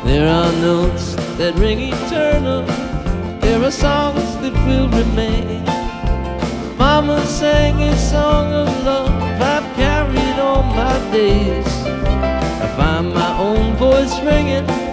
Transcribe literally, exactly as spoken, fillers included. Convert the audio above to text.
There are notes that ring eternal. There are songs that will remain. Mama sang a song of love I've carried all my days. I find my own voice ringing